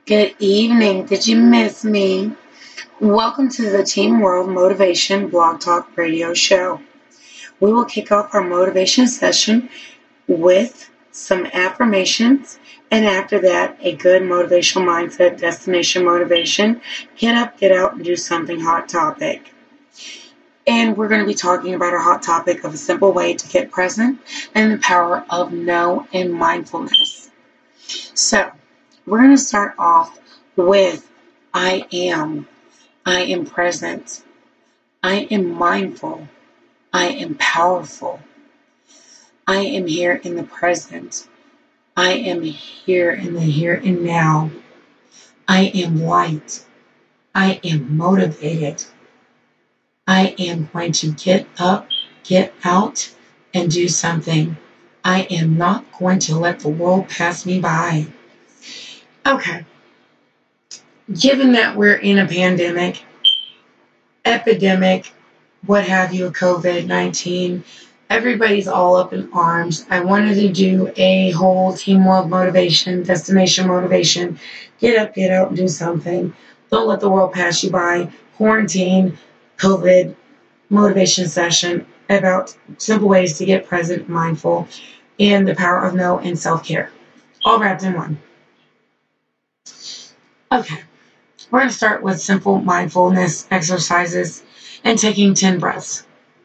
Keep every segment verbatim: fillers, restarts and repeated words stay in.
Good evening. Did you miss me? Welcome to the Team World Motivation Blog Talk Radio Show. We will kick off our motivation session with some affirmations, and after that, a good motivational mindset, destination motivation, get up, get out, and do something hot topic. And we're going to be talking about our hot topic of a simple way to get present and the power of no and mindfulness. So, we're going to start off with I am. I am present. I am mindful. I am powerful. I am here in the present. I am here in the here and now. I am light. I am motivated. I am going to get up, get out, and do something. I am not going to let the world pass me by. Okay. Given that we're in a pandemic, epidemic, what have you, COVID nineteen, everybody's all up in arms. I wanted to do a whole Team World motivation, destination motivation. Get up, get out, and do something. Don't let the world pass you by. Quarantine, COVID, motivation session about simple ways to get present, mindful, and the power of no and self-care. All wrapped in one. Okay. We're going to start with simple mindfulness exercises and taking ten breaths.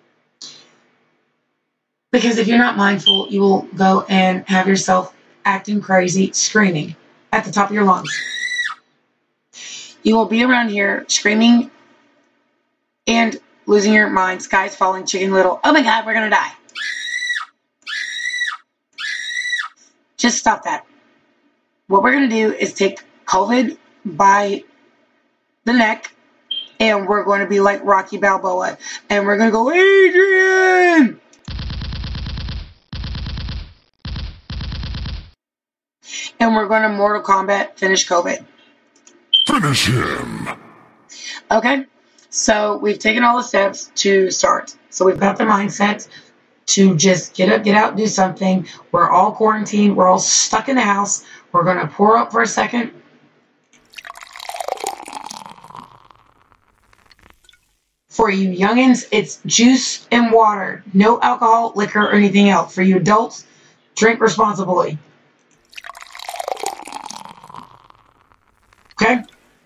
Because if you're not mindful, you will go and have yourself acting crazy, screaming at the top of your lungs. You will be around here screaming and losing your mind, skies falling, chicken little, oh my God, we're going to die. Just stop that. What we're going to do is take COVID by the neck, and we're going to be like Rocky Balboa, and we're going to go, Adrian! And we're going to Mortal Kombat finish COVID. Finish him! Okay, so we've taken all the steps to start. So we've got the mindset to just get up, get out, do something. We're all quarantined. We're all stuck in the house. We're going to pour up for a second. For you youngins, it's juice and water. No alcohol, liquor, or anything else. For you adults, drink responsibly. Okay?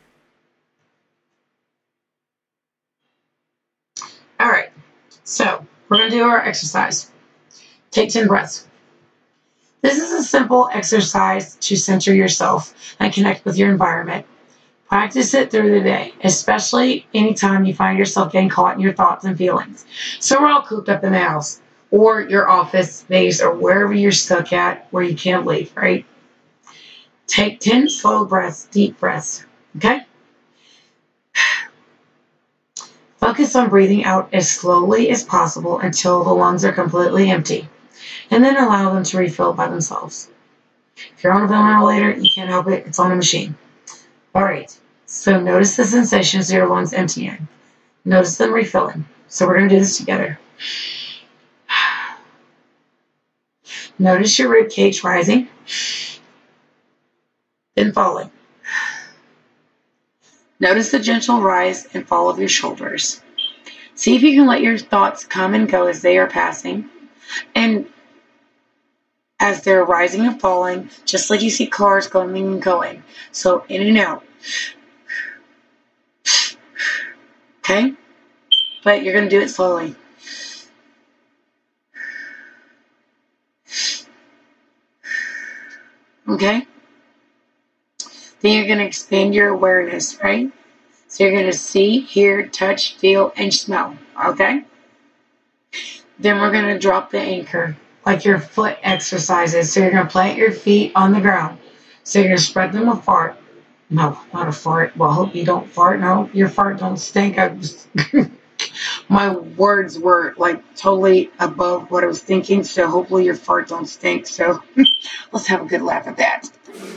All right. So, we're going to do our exercise. Take ten breaths. This is a simple exercise to center yourself and connect with your environment. Practice it through the day, especially anytime you find yourself getting caught in your thoughts and feelings. So we're all cooped up in the house or your office space or wherever you're stuck at where you can't leave, right? Take ten slow breaths, deep breaths, okay? Focus on breathing out as slowly as possible until the lungs are completely empty, and then allow them to refill by themselves. If you're on a ventilator, you can't help it. It's on a machine. All right, so notice the sensations of your lungs emptying. Notice them refilling. So we're going to do this together. Notice your rib cage rising, then falling. Notice the gentle rise and fall of your shoulders. See if you can let your thoughts come and go as they are passing, and as they're rising and falling, just like you see cars coming and going. So in and out. Okay? But you're going to do it slowly. Okay? Then you're going to expand your awareness, right? So you're going to see, hear, touch, feel, and smell. Okay? Then we're going to drop the anchor, like your foot exercises. So you're going to plant your feet on the ground. So you're going to spread them apart. No, not a fart. Well, I hope you don't fart. No, your fart don't stink. I just my words were like totally above what I was thinking. So hopefully your fart don't stink. So let's have a good laugh at that.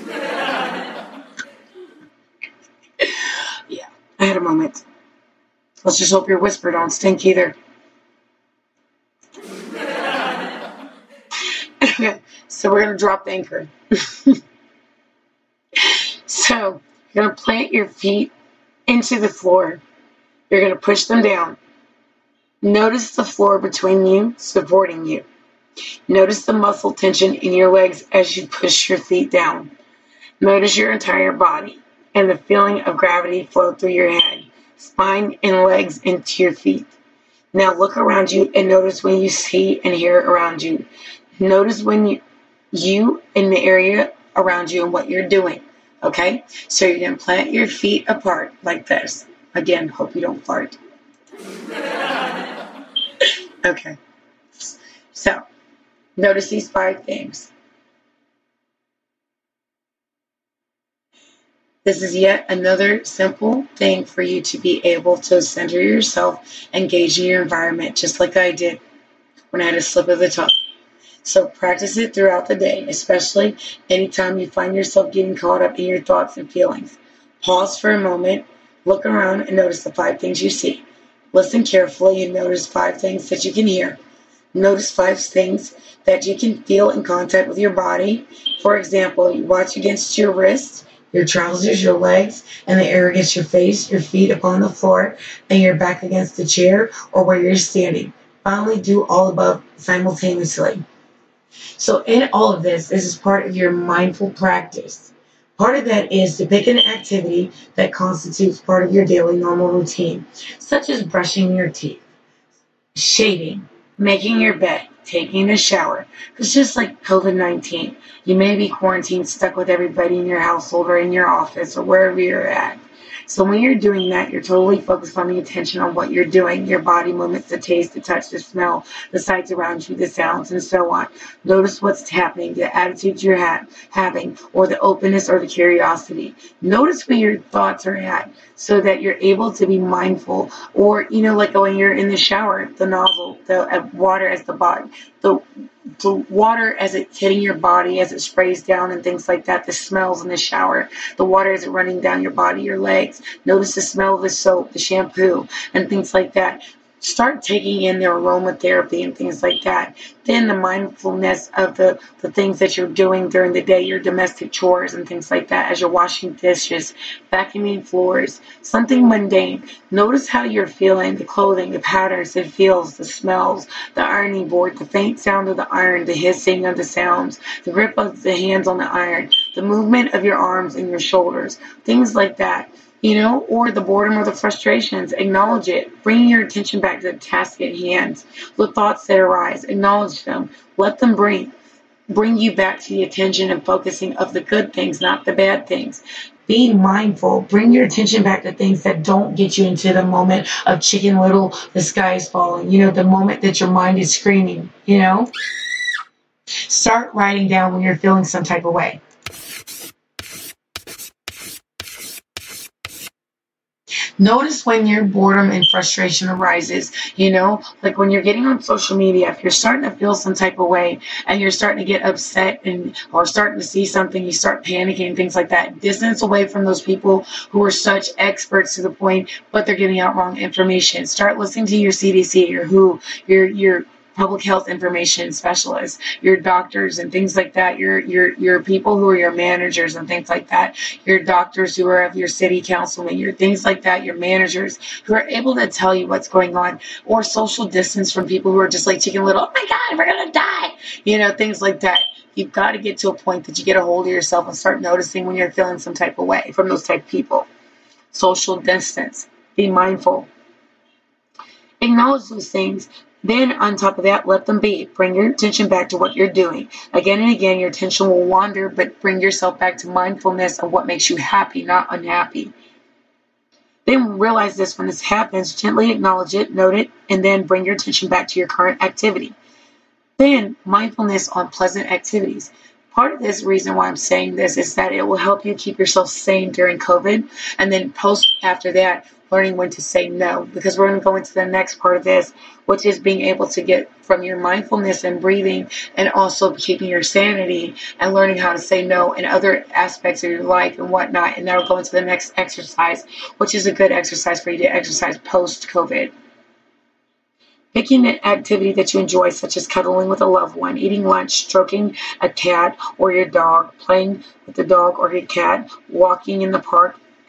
Yeah, I had a moment. Let's just hope your whisper don't stink either. So we're going to drop the anchor. So You're going to plant your feet into the floor. You're going to push them down. Notice the floor between you, supporting you. Notice the muscle tension in your legs as you push your feet down. Notice your entire body and the feeling of gravity flow through your head, spine, and legs into your feet. Now look around you and notice when you see and hear around you. Notice when you, you in the area around you and what you're doing. Okay? So you're going to plant your feet apart like this. Again, hope you don't fart. Okay. So, notice these five things. This is yet another simple thing for you to be able to center yourself, engage in your environment, just like I did when I had a slip of the tongue. So practice it throughout the day, especially anytime you find yourself getting caught up in your thoughts and feelings. Pause for a moment, look around, and notice the five things you see. Listen carefully and notice five things that you can hear. Notice five things that you can feel in contact with your body. For example, you watch against your wrists, your trousers, your legs, and the air against your face, your feet upon the floor, and your back against the chair or where you're standing. Finally, do all above simultaneously. So in all of this, this is part of your mindful practice. Part of that is to pick an activity that constitutes part of your daily normal routine, such as brushing your teeth, shaving, making your bed, taking a shower. Because just like COVID nineteen, you may be quarantined, stuck with everybody in your household or in your office or wherever you're at. So when you're doing that, you're totally focused on the attention on what you're doing, your body movements, the taste, the touch, the smell, the sights around you, the sounds, and so on. Notice what's happening, the attitudes you're ha- having, or the openness or the curiosity. Notice where your thoughts are at so that you're able to be mindful. Or, you know, like when you're in the shower, the nozzle, the uh, water as the body, the the water as it's hitting your body, as it sprays down and things like that, the smells in the shower, the water as it running down your body, your legs. Notice the smell of the soap, the shampoo, and things like that. Start taking in the aromatherapy and things like that. Then the mindfulness of the, the things that you're doing during the day, your domestic chores and things like that, as you're washing dishes, vacuuming floors, something mundane. Notice how you're feeling, the clothing, the patterns, the feels, the smells, the ironing board, the faint sound of the iron, the hissing of the sounds, the grip of the hands on the iron, the movement of your arms and your shoulders, things like that. You know, or the boredom or the frustrations, acknowledge it. Bring your attention back to the task at hand. The thoughts that arise, acknowledge them. Let them bring, bring you back to the attention and focusing of the good things, not the bad things. Be mindful. Bring your attention back to things that don't get you into the moment of Chicken Little, the sky is falling. You know, the moment that your mind is screaming, you know. Start writing down when you're feeling some type of way. Notice when your boredom and frustration arises, you know, like when you're getting on social media, if you're starting to feel some type of way and you're starting to get upset and or starting to see something, you start panicking, things like that. Distance away from those people who are such experts to the point, but they're giving out wrong information. Start listening to your C D C, your W H O, your your public health information specialists, your doctors and things like that, your your your people who are your managers and things like that, your doctors who are of your city councilmen, your things like that, your managers who are able to tell you what's going on, or social distance from people who are just like Chicken Little, oh my God, we're gonna die, you know, things like that. You've got to get to a point that you get a hold of yourself and start noticing when you're feeling some type of way from those type of people. Social distance. Be mindful. Acknowledge those things. Then, on top of that, let them be. Bring your attention back to what you're doing. Again and again, your attention will wander, but bring yourself back to mindfulness of what makes you happy, not unhappy. Then realize this when this happens, gently acknowledge it, note it, and then bring your attention back to your current activity. Then, mindfulness on pleasant activities. Part of this reason why I'm saying this is that it will help you keep yourself sane during COVID, and then post after that, learning when to say no, because we're going to go into the next part of this, which is being able to get from your mindfulness and breathing and also keeping your sanity and learning how to say no in other aspects of your life and whatnot. And that'll go into the next exercise, which is a good exercise for you to exercise post-COVID. Picking an activity that you enjoy, such as cuddling with a loved one, eating lunch, stroking a cat or your dog, playing with the dog or your cat, walking in the park,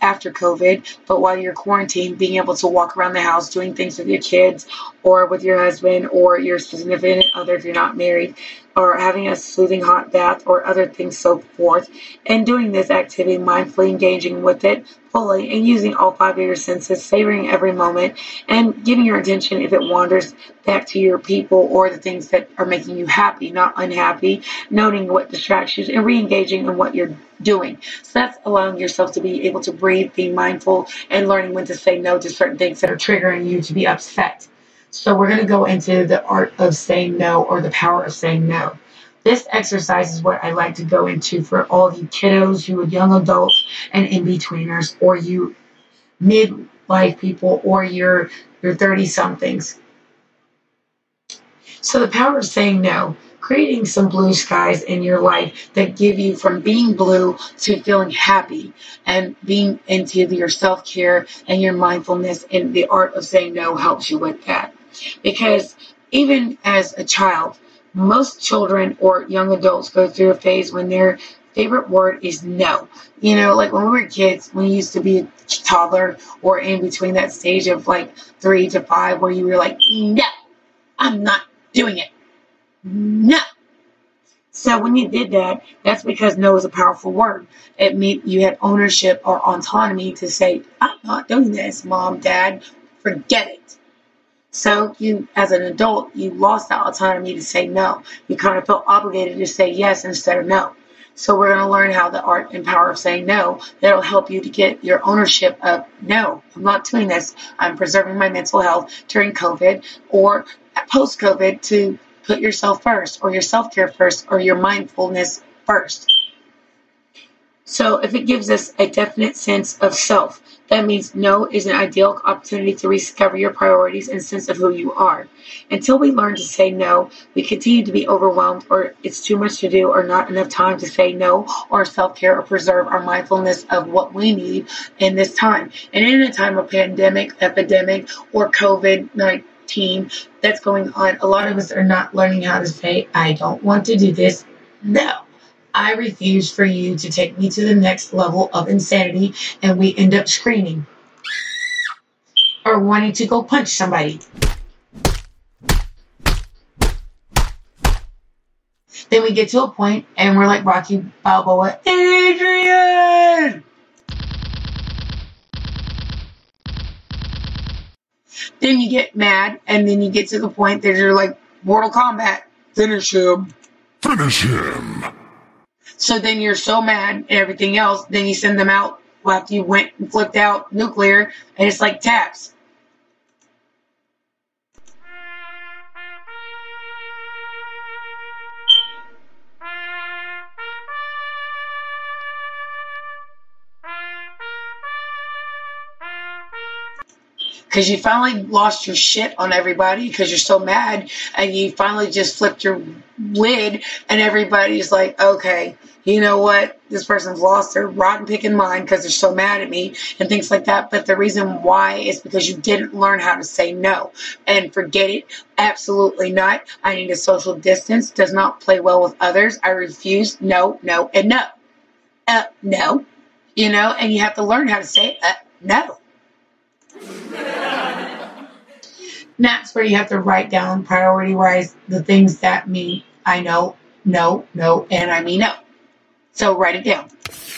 after COVID, but while you're quarantined, being able to walk around the house, doing things with your kids or with your husband or your significant other if you're not married, or having a soothing hot bath or other things so forth, and doing this activity mindfully, engaging with it fully and using all five of your senses, savoring every moment, and giving your attention if it wanders back to your people or the things that are making you happy, not unhappy, noting what distracts you and re-engaging in what you're doing. So that's allowing yourself to be able to breathe, being mindful, and learning when to say no to certain things that are triggering you to be upset. So we're going to go into the art of saying no, or the power of saying no. This exercise is what I like to go into for all you kiddos, you young adults and in-betweeners, or you midlife people, or your your thirty-somethings. So the power of saying no, creating some blue skies in your life that give you from being blue to feeling happy, and being into your self-care and your mindfulness, and the art of saying no helps you with that. Because even as a child, most children or young adults go through a phase when their favorite word is no. You know, like when we were kids, when you used to be a toddler or in between that stage of like three to five where you were like, no, I'm not doing it. No. So when you did that, that's because no is a powerful word. It meant you had ownership or autonomy to say, I'm not doing this, mom, dad, forget it. So you, as an adult, you lost that autonomy to say no. You kind of felt obligated to say yes instead of no. So we're going to learn how the art and power of saying no. That'll help you to get your ownership of, no, I'm not doing this. I'm preserving my mental health during COVID or post-COVID, to put yourself first, or your self-care first, or your mindfulness first. So if it gives us a definite sense of self, that means no is an ideal opportunity to rediscover your priorities and sense of who you are. Until we learn to say no, we continue to be overwhelmed, or it's too much to do, or not enough time to say no, or self-care, or preserve our mindfulness of what we need in this time. And in a time of pandemic, epidemic, or COVID nineteen that's going on, a lot of us are not learning how to say, I don't want to do this. No. I refuse for you to take me to the next level of insanity, and we end up screaming or wanting to go punch somebody. Then we get to a point and we're like Rocky Balboa, Adrian! Then you get mad, and then you get to the point that you're like Mortal Kombat, finish him. Finish him. So then you're so mad and everything else, then you send them out after you went and flipped out nuclear, and it's like taps. Because you finally lost your shit on everybody because you're so mad, and you finally just flipped your lid, and everybody's like, okay, you know what? This person's lost their rotten picking mind because they're so mad at me and things like that. But the reason why is because you didn't learn how to say no. And forget it. Absolutely not. I need a social distance. Does not play well with others. I refuse. No, no, and no. Uh, no. You know, and you have to learn how to say uh, no. That's where you have to write down, prioritize the things that mean I know, no, no, and I mean no. So write it down.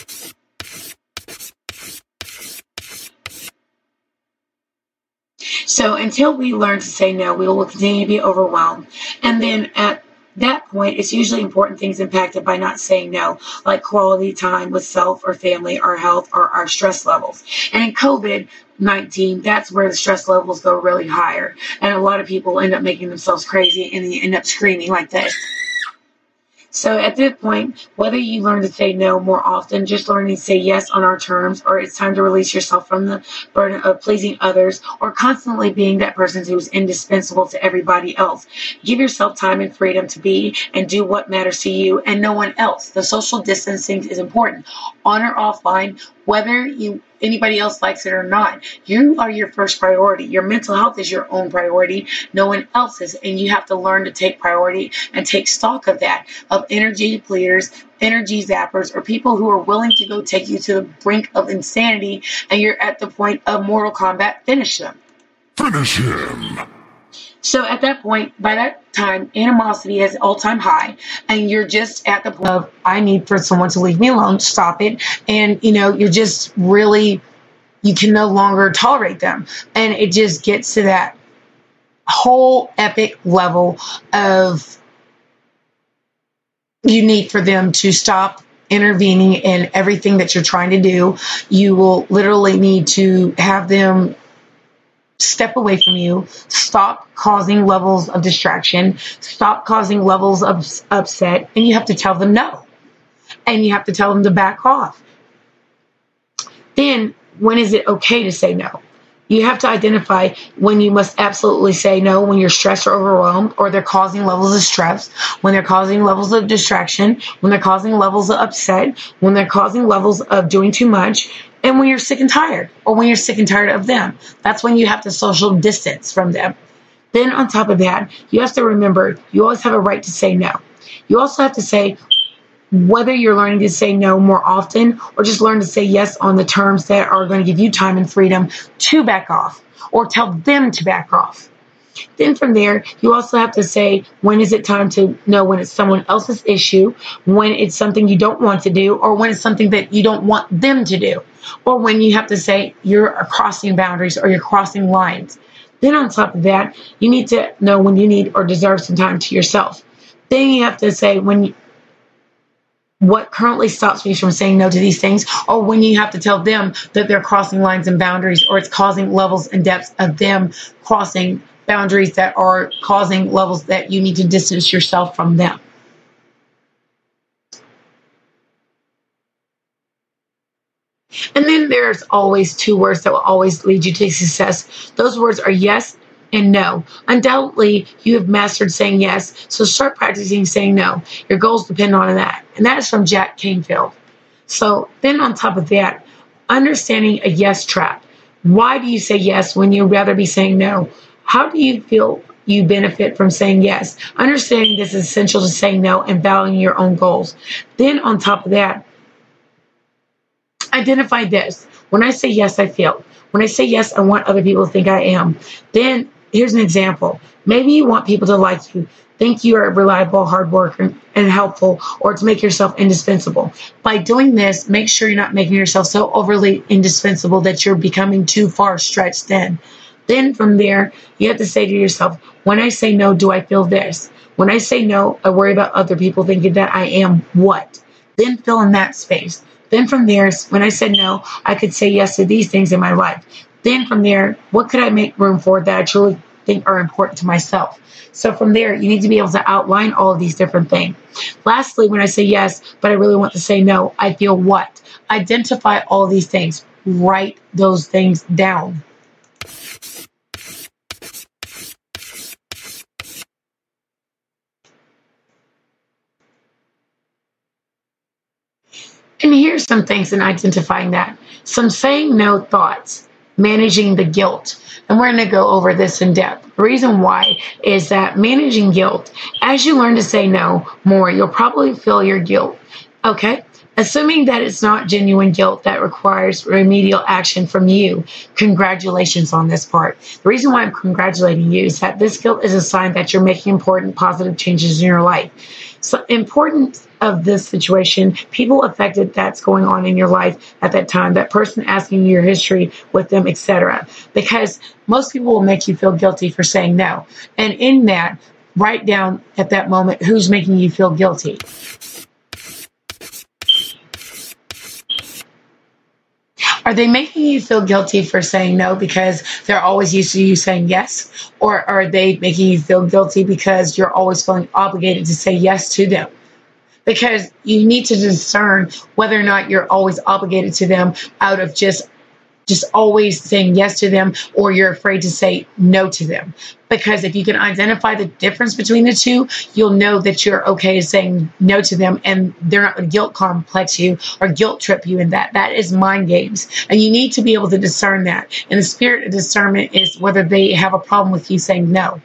So until we learn to say no, we will continue to be overwhelmed. And then at that point, it's usually important things impacted by not saying no, like quality time with self or family, our health, or our stress levels. And in COVID nineteen, that's where the stress levels go really higher. And a lot of people end up making themselves crazy, and they end up screaming like this. So at this point, whether you learn to say no more often, just learning to say yes on our terms, or it's time to release yourself from the burden of pleasing others, or constantly being that person who's indispensable to everybody else. Give yourself time and freedom to be and do what matters to you and no one else. The social distancing is important. On or offline, whether you anybody else likes it or not. You are your first priority. Your mental health is your own priority, no one else's, and you have to learn to take priority and take stock of that, of energy depleters, energy zappers, or people who are willing to go take you to the brink of insanity, and you're at the point of Mortal Kombat. Finish them. Finish him. So at that point, by that time, animosity is all-time high, and you're just at the point of, I need for someone to leave me alone, stop it, and, you know, you're just really, you can no longer tolerate them, and it just gets to that whole epic level of you need for them to stop intervening in everything that you're trying to do. You will literally need to have them step away from you, stop causing levels of distraction, stop causing levels of upset, and you have to tell them no. And you have to tell them to back off. Then, when is it okay to say no? You have to identify when you must absolutely say no, when you're stressed or overwhelmed, or they're causing levels of stress, when they're causing levels of distraction, when they're causing levels of upset, when they're causing levels of doing too much, and when you're sick and tired, or when you're sick and tired of them. That's when you have to social distance from them. Then on top of that, you have to remember, you always have a right to say no. You also have to say, whether you're learning to say no more often or just learn to say yes on the terms that are going to give you time and freedom to back off, or tell them to back off. Then from there, you also have to say, when is it time to know when it's someone else's issue, when it's something you don't want to do, or when it's something that you don't want them to do, or when you have to say you're crossing boundaries or you're crossing lines. Then on top of that, you need to know when you need or deserve some time to yourself. Then you have to say when you, what currently stops me from saying no to these things, or when you have to tell them that they're crossing lines and boundaries, or it's causing levels and depths of them crossing boundaries that are causing levels that you need to distance yourself from them. And then there's always two words that will always lead you to success. Those words are yes and no. Undoubtedly, you have mastered saying yes, so start practicing saying no. Your goals depend on that. And that is from Jack Canfield. So then on top of that, understanding a yes trap. Why do you say yes when you'd rather be saying no? How do you feel you benefit from saying yes? Understanding this is essential to saying no and valuing your own goals. Then on top of that, identify this. When I say yes, I feel. When I say yes, I want other people to think I am. Then here's an example. Maybe you want people to like you, think you are reliable, hard worker, and helpful, or to make yourself indispensable. By doing this, make sure you're not making yourself so overly indispensable that you're becoming too far stretched thin. Then from there, you have to say to yourself, when I say no, do I feel this? When I say no, I worry about other people thinking that I am what? Then fill in that space. Then from there, when I said no, I could say yes to these things in my life. Then from there, what could I make room for that I truly think are important to myself? So from there, you need to be able to outline all of these different things. Lastly, when I say yes, but I really want to say no, I feel what? Identify all of these things. Write those things down. And here's some things in identifying that. Some saying no thoughts, managing the guilt. And we're going to go over this in depth. The reason why is that managing guilt, as you learn to say no more, you'll probably feel your guilt. Okay? Assuming that it's not genuine guilt that requires remedial action from you, congratulations on this part. The reason why I'm congratulating you is that this guilt is a sign that you're making important positive changes in your life. So importance of this situation, people affected that's going on in your life at that time, that person asking you your history with them, et cetera. Because most people will make you feel guilty for saying no. And in that, write down at that moment who's making you feel guilty. Are they making you feel guilty for saying no because they're always used to you saying yes? Or are they making you feel guilty because you're always feeling obligated to say yes to them? Because you need to discern whether or not you're always obligated to them out of just just always saying yes to them, or you're afraid to say no to them. Because if you can identify the difference between the two, you'll know that you're okay saying no to them, and they're not going to guilt complex you or guilt trip you in that. That is mind games. And you need to be able to discern that. And the spirit of discernment is whether they have a problem with you saying no.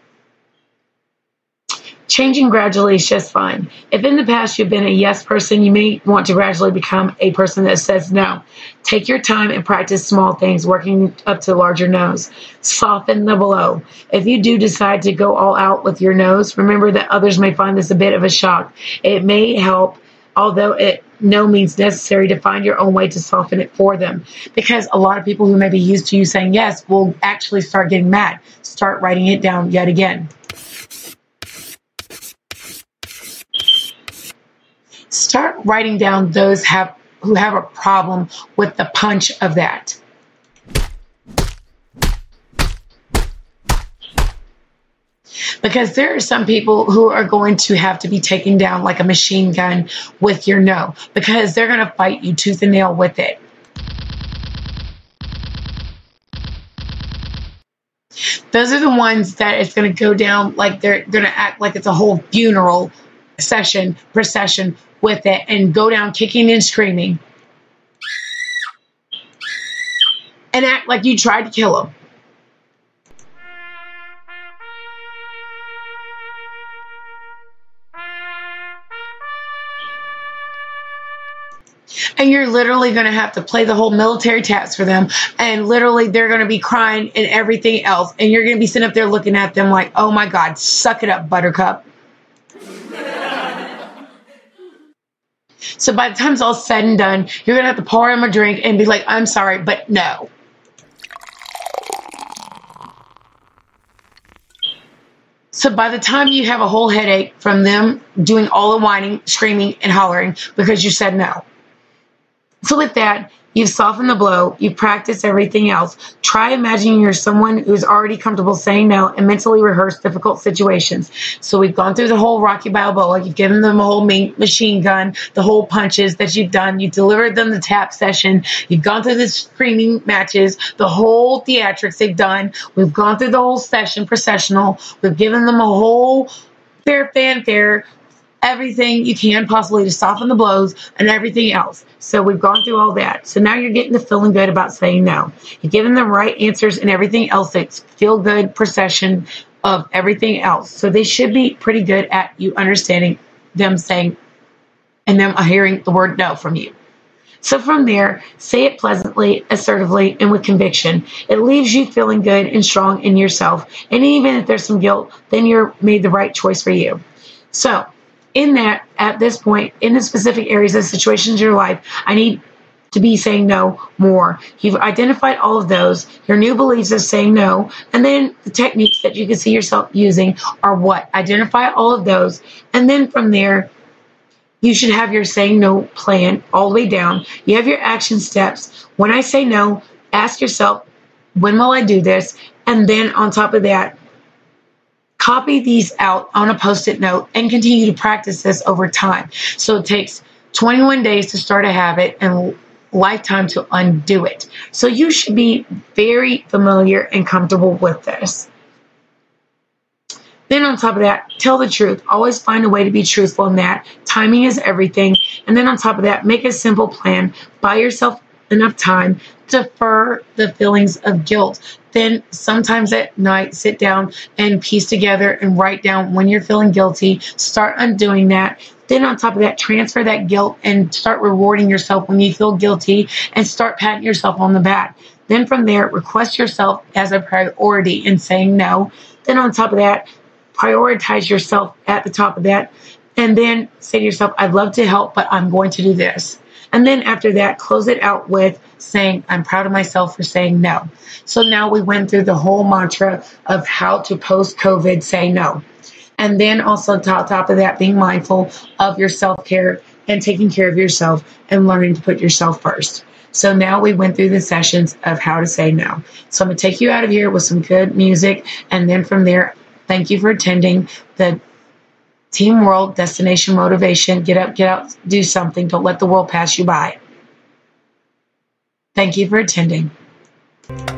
Changing gradually is just fine. If in the past you've been a yes person, you may want to gradually become a person that says no. Take your time and practice small things, working up to larger no's. Soften the blow. If you do decide to go all out with your no's, remember that others may find this a bit of a shock. It may help, although it no means necessary, to find your own way to soften it for them. Because a lot of people who may be used to you saying yes will actually start getting mad. Start writing it down yet again. Start writing down those have who have a problem with the punch of that. Because there are some people who are going to have to be taken down like a machine gun with your no, because they're going to fight you tooth and nail with it. Those are the ones that it's going to go down like they're going to act like it's a whole funeral session, procession with it, and go down kicking and screaming and act like you tried to kill them. And you're literally going to have to play the whole military taps for them. And literally they're going to be crying and everything else. And you're going to be sitting up there looking at them like, oh my God, suck it up, buttercup. So by the time it's all said and done, you're going to have to pour him a drink and be like, I'm sorry, but no. So by the time you have a whole headache from them doing all the whining, screaming, and hollering because you said no. So with that, you've softened the blow. You've practiced everything else. Try imagining you're someone who's already comfortable saying no and mentally rehearse difficult situations. So we've gone through the whole Rocky Balboa. You've given them a whole machine gun, the whole punches that you've done. You've delivered them the tap session. You've gone through the screaming matches, the whole theatrics they've done. We've gone through the whole session, processional. We've given them a whole fair fanfare, everything you can possibly to soften the blows and everything else. So we've gone through all that. So now you're getting to feeling good about saying no. You're giving them right answers and everything else that's feel good procession of everything else. So they should be pretty good at you understanding them saying and them hearing the word no from you. So from there, say it pleasantly, assertively, and with conviction. It leaves you feeling good and strong in yourself. And even if there's some guilt, then you're made the right choice for you. So in that, at this point, in the specific areas of situations in your life, I need to be saying no more. You've identified all of those, your new beliefs of saying no, and then the techniques that you can see yourself using are what? Identify all of those, and then from there, you should have your saying no plan all the way down. You have your action steps. When I say no, ask yourself, when will I do this? And then on top of that, copy these out on a Post-it note and continue to practice this over time. So it takes twenty-one days to start a habit and lifetime to undo it. So you should be very familiar and comfortable with this. Then on top of that, tell the truth. Always find a way to be truthful in that. Timing is everything. And then on top of that, make a simple plan. Buy yourself enough time. Defer the feelings of guilt. Then sometimes at night, sit down and piece together and write down when you're feeling guilty. Start undoing that. Then on top of that, transfer that guilt and start rewarding yourself when you feel guilty and start patting yourself on the back. Then from there, request yourself as a priority in saying no. Then on top of that, prioritize yourself at the top of that. And then say to yourself, I'd love to help, but I'm going to do this. And then after that, close it out with saying, I'm proud of myself for saying no. So now we went through the whole mantra of how to post-COVID say no. And then also on top, top of that, being mindful of your self-care and taking care of yourself and learning to put yourself first. So now we went through the sessions of how to say no. So I'm going to take you out of here with some good music. And then from there, thank you for attending the Team World Destination Motivation. Get up, get out, do something. Don't let the world pass you by. Thank you for attending.